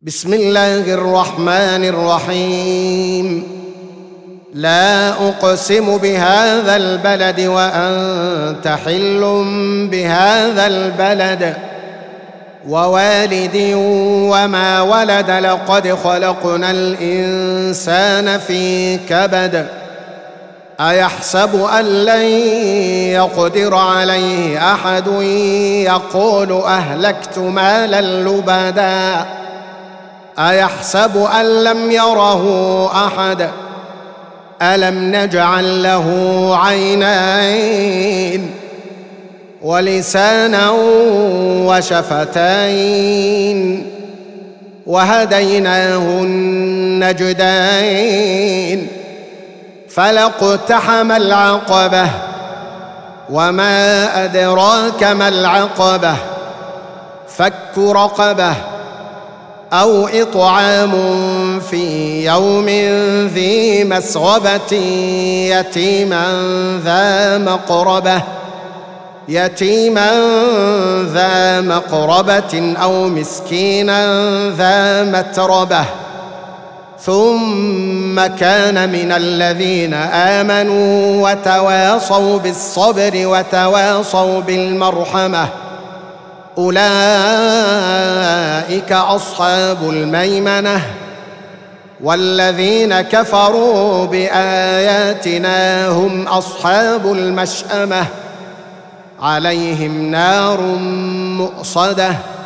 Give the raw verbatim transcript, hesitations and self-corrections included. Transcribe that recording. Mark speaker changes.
Speaker 1: بسم الله الرحمن الرحيم. لا أقسم بهذا البلد وأنت حل بهذا البلد ووالد وما ولد لقد خلقنا الإنسان في كبد أيحسب أن لن يقدر عليه أحد يقول أهلكت مالا لبدا أيحسب أن لم يره أحد ألم نجعل له عينين ولسانا وشفتين وهديناه النجدين فلاقتحم العقبة وما أدراك ما العقبة فك رقبة أو إطعام في يوم ذي مسغبة يتيما ذا مقربة يتيما ذا مقربة أو مسكينا ذا متربة ثم كان من الذين آمنوا وتواصوا بالصبر وتواصوا بالمرحمة أولئك أصحاب الميمنة والذين كفروا بآياتنا هم أصحاب المشأمة عليهم نار مؤصدة